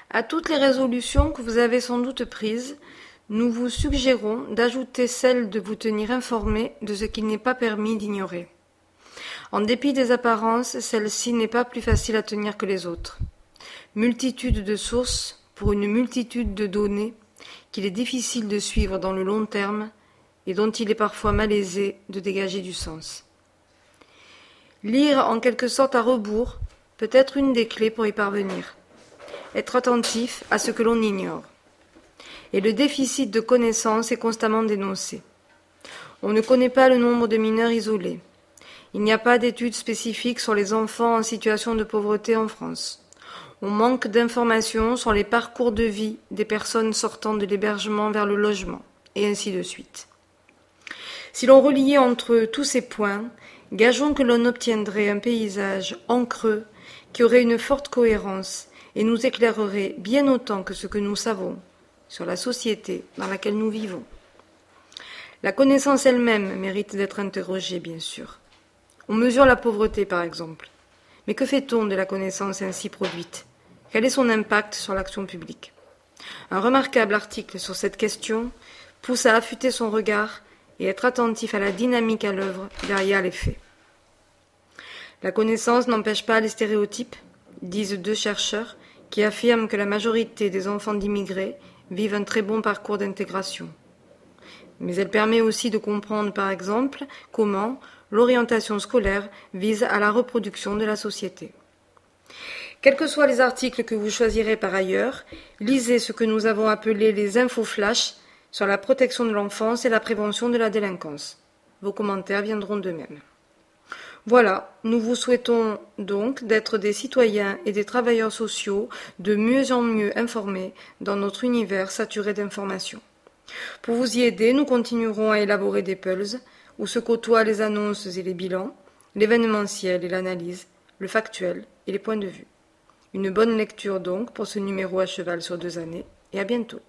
À toutes les résolutions que vous avez sans doute prises, nous vous suggérons d'ajouter celle de vous tenir informé de ce qu'il n'est pas permis d'ignorer. En dépit des apparences, celle-ci n'est pas plus facile à tenir que les autres. Multitude de sources pour une multitude de données qu'il est difficile de suivre dans le long terme et dont il est parfois malaisé de dégager du sens. Lire en quelque sorte à rebours peut être une des clés pour y parvenir. Être attentif à ce que l'on ignore. Et le déficit de connaissances est constamment dénoncé. On ne connaît pas le nombre de mineurs isolés. Il n'y a pas d'études spécifiques sur les enfants en situation de pauvreté en France. On manque d'informations sur les parcours de vie des personnes sortant de l'hébergement vers le logement, et ainsi de suite. Si l'on reliait entre tous ces points, gageons que l'on obtiendrait un paysage en creux qui aurait une forte cohérence et nous éclairerait bien autant que ce que nous savons sur la société dans laquelle nous vivons. La connaissance elle-même mérite d'être interrogée, bien sûr. On mesure la pauvreté, par exemple. Mais que fait-on de la connaissance ainsi produite ? Quel est son impact sur l'action publique ? Un remarquable article sur cette question pousse à affûter son regard et être attentif à la dynamique à l'œuvre derrière les faits. La connaissance n'empêche pas les stéréotypes, disent deux chercheurs qui affirment que la majorité des enfants d'immigrés vivent un très bon parcours d'intégration. Mais elle permet aussi de comprendre, par exemple, comment l'orientation scolaire vise à la reproduction de la société. Quels que soient les articles que vous choisirez par ailleurs, lisez ce que nous avons appelé les infoflash sur la protection de l'enfance et la prévention de la délinquance. Vos commentaires viendront de même. Voilà, nous vous souhaitons donc d'être des citoyens et des travailleurs sociaux de mieux en mieux informés dans notre univers saturé d'informations. Pour vous y aider, nous continuerons à élaborer des puzzles où se côtoient les annonces et les bilans, l'événementiel et l'analyse, le factuel et les points de vue. Une bonne lecture donc pour ce numéro à cheval sur 2 années et à bientôt.